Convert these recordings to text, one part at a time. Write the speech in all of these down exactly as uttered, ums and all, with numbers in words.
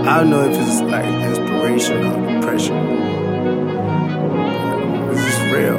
I don't know if it's like inspiration or depression. This is real.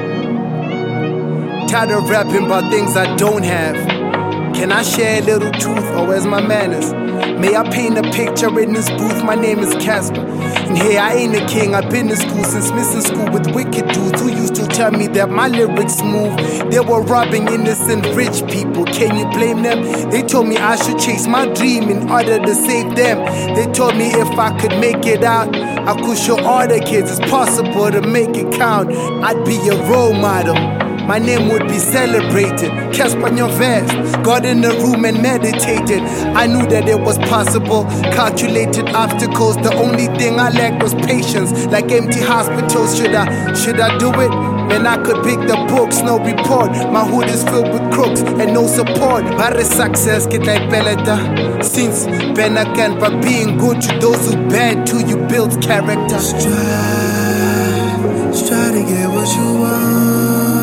Tired of rapping about things I don't have. Can I share a little truth, or where's my manners? May I paint a picture in this booth? My name is Casper, and here I ain't a king. I've been in school since missing school with wicked dudes who used to tell me that my lyrics move. They were robbing innocent rich people. Can you blame them? They told me I should chase my dream in order to save them. They told me if I could make it out, I could show all the kids it's possible to make it count. I'd be a role model. My name would be celebrated. Casper Nyovest, got in the room and meditated. I knew that it was possible. Calculated obstacles, the only thing I lacked was patience. Like empty hospitals, should I, should I do it? Man, I could pick the books, no report. My hood is filled with crooks and no support. But the success get like Beleta. Since Ben again, but being good to those who bad to you builds character. Strive, strive to get what you want.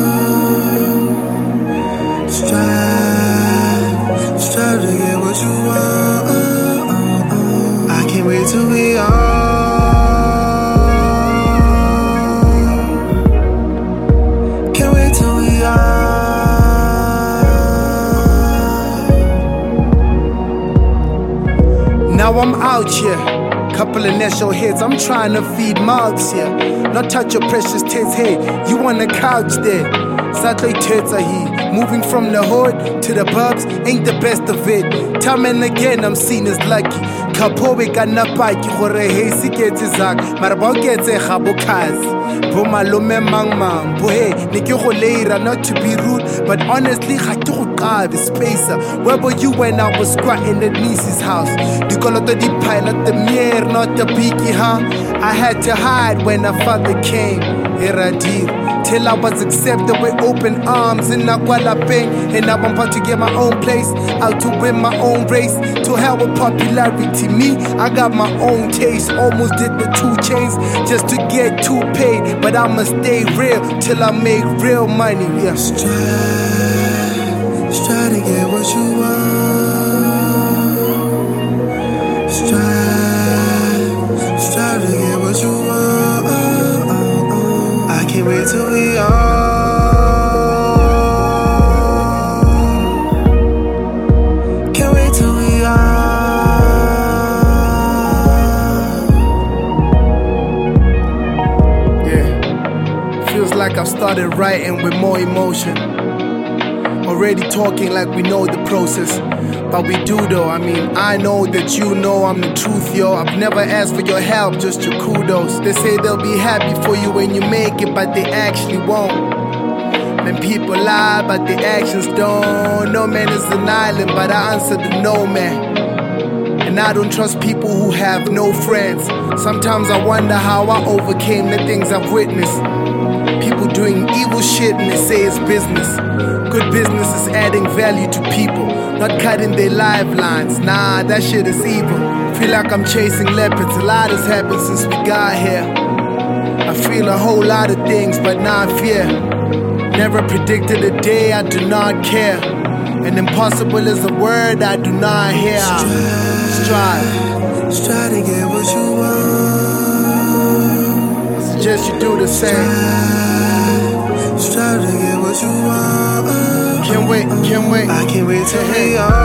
Strive, strive to get what you want. I can't wait till we all. Can't wait till we all. Now I'm out here. Couple of national hits, I'm trying to feed mugs here. Not touch your precious tits, hey, you on the couch there. Satley tits are he. Moving from the hood to the pubs ain't the best of it. Time and again I'm seen as lucky. Kapowe kana paki gore hey se ketse zak. Mara ba ketse ga bokazi. Bo malome mang mang. Bo hey, ne ke go leira not to be rude, but honestly ga ke go qabe spacer. Where were you when I was squatting at niece's house? Dikoloto di pilot the mirror, not the beaky, huh? I had to hide when a father came. Eradir. Till I was accepted with open arms in Naguala Bay. And now I'm about to get my own place, out to win my own race. To hell with popularity, me, I got my own taste. Almost did the two chains just to get two paid. But I'ma stay real till I make real money, yeah. Strive, strive to get what you want. Strive, strive to get what you want. I can't wait till we all. Can't wait till we all. Yeah, feels like I've started writing with more emotion. Already talking like we know the process. But we do though, I mean, I know that you know I'm the truth, yo. I've never asked for your help, just your kudos. They say they'll be happy for you when you make it, but they actually won't. Man, people lie, but their actions don't. No man is an island, but I answer the no man. And I don't trust people who have no friends. Sometimes I wonder how I overcame the things I've witnessed. People doing evil shit and they say it's business. Good business is adding value to people, not cutting their lifelines. Nah, that shit is evil. Feel like I'm chasing leopards. A lot has happened since we got here. I feel a whole lot of things, but now I fear. Never predicted a day I do not care. And impossible is a word I do not hear. Strive, strive to get what you want. I suggest you do the same. Strive, strive to get what you want. Can't wait, can't wait. I can't wait till we all.